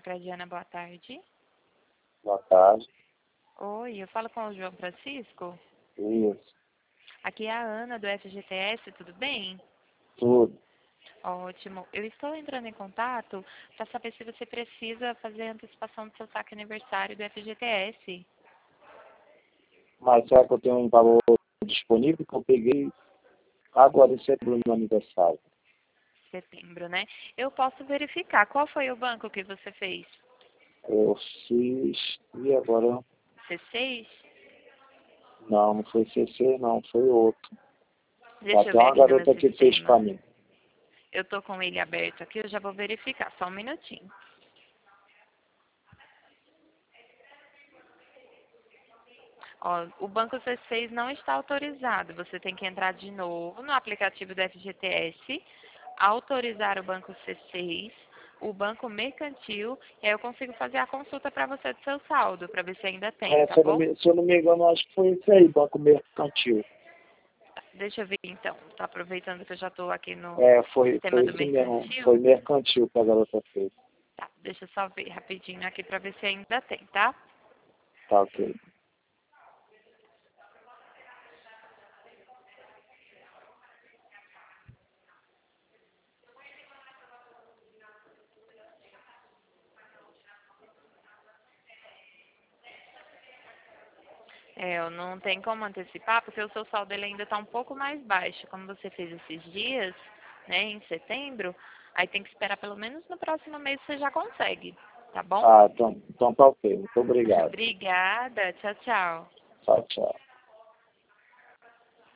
Crediana, boa tarde. Boa tarde. Oi, eu falo com o João Francisco. Isso, Aqui é a Ana do FGTS, tudo bem? tudo. Ótimo. Eu estou entrando em contato para saber se você precisa fazer a antecipação do seu saque aniversário do FGTS. Mas será que eu tenho um valor disponível que eu peguei agora em setembro no aniversário? Setembro, né? Eu posso verificar. Qual foi o banco que você fez? Eu fiz, e agora? C6? Não foi CC, não, foi outro. Deixa eu Até ver uma aqui no meu garota que fez sistema. pra mim. Eu tô com ele aberto aqui, eu já vou verificar. Só um minutinho. Ó, o banco C6 não está autorizado. Você tem que entrar de novo no aplicativo do FGTS, autorizar o banco C6, o banco mercantil, e aí eu consigo fazer a consulta para você do seu saldo, para ver se ainda tem, tá bom? Se eu não me engano, acho que foi esse aí, Banco Mercantil. Deixa eu ver então. Tá aproveitando que eu já estou aqui no Foi sistema do isso mesmo. Foi mercantil. Mercantil que a garota fez. Tá, deixa eu só ver rapidinho aqui para ver se ainda tem, tá? Tá ok. Eu não tem como antecipar, porque o seu saldo ele ainda está um pouco mais baixo. Como você fez esses dias, né, em setembro, aí tem que esperar pelo menos no próximo mês você já consegue, tá bom? Ah, então tá ok. Muito obrigado. Obrigada, tchau, tchau. Tchau, tchau.